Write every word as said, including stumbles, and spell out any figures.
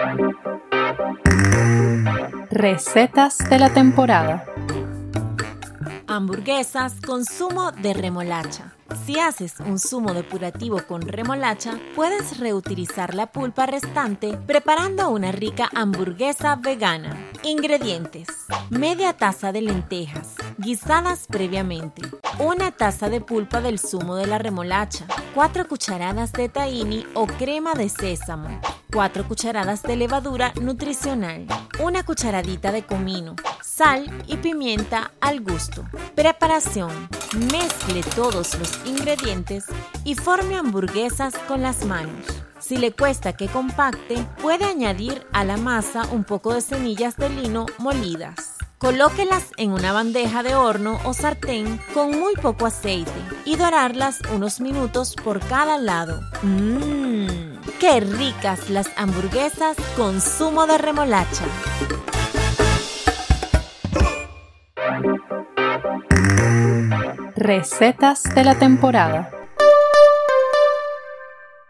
Recetas de la temporada. Hamburguesas con zumo de remolacha. Si haces un zumo depurativo con remolacha, puedes reutilizar la pulpa restante preparando una rica hamburguesa vegana. Ingredientes: media taza de lentejas, guisadas previamente, una taza de pulpa del zumo de la remolacha, cuatro cucharadas de tahini o crema de sésamo, cuatro cucharadas de levadura nutricional, una cucharadita de comino, sal y pimienta al gusto. Preparación: mezcle todos los ingredientes y forme hamburguesas con las manos. Si le cuesta que compacte, puede añadir a la masa un poco de semillas de lino molidas. Colóquelas en una bandeja de horno o sartén con muy poco aceite y dorarlas unos minutos por cada lado. ¡Mmm! ¡Qué ricas las hamburguesas con zumo de remolacha! Recetas de la temporada.